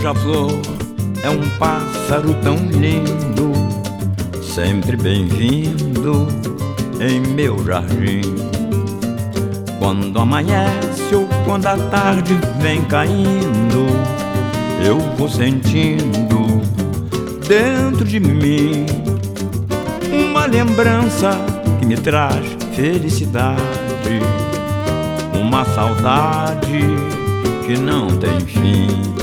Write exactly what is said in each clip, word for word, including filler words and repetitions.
beija-flor é um pássaro tão lindo, sempre bem-vindo em meu jardim. Quando amanhece ou quando a tarde vem caindo, eu vou sentindo dentro de mim uma lembrança que me traz felicidade, uma saudade que não tem fim.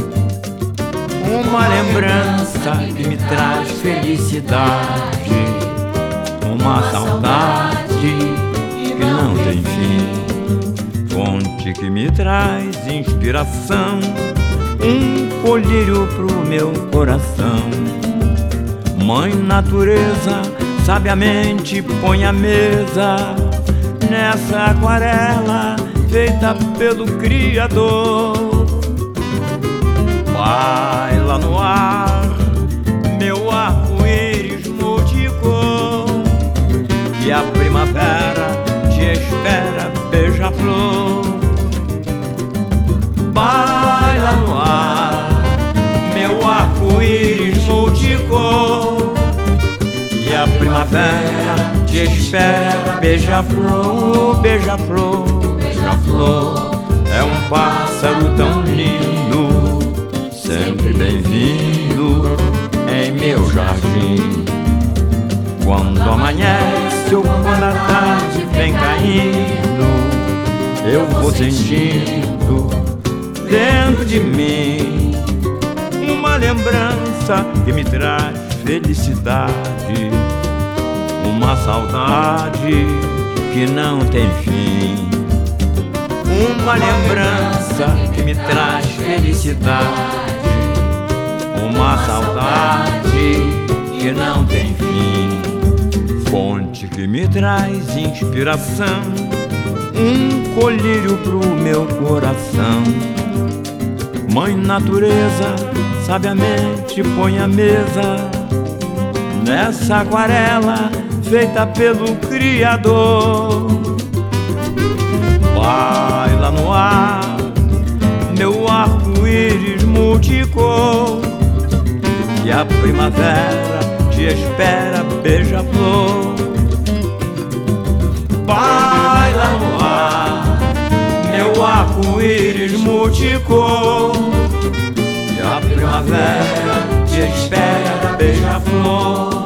Uma lembrança que me traz felicidade, uma saudade que não tem fim. Fonte que me traz inspiração, um colírio pro meu coração. Mãe natureza sabiamente põe a mesa nessa aquarela feita pelo Criador. Baila no ar, meu arco-íris multicor, e a primavera te espera, beija-flor. Baila no ar, meu arco-íris multicor, e a primavera te espera, beija-flor, beija-flor, beija-flor. É um pássaro tão lindo, sempre bem-vindo em meu jardim. Quando amanhece ou quando a tarde vem caindo, eu vou sentindo dentro de mim uma lembrança que me traz felicidade, uma saudade que não tem fim. Uma lembrança que me traz felicidade, uma saudade que não tem fim. Fonte que me traz inspiração, um colírio pro meu coração. Mãe natureza sabiamente põe a mesa nessa aquarela feita pelo Criador. Baila no ar, meu arco-íris multicor, e a primavera te espera, beija-flor. Baila no ar, meu arco-íris multicor, e a primavera te espera, beija-flor.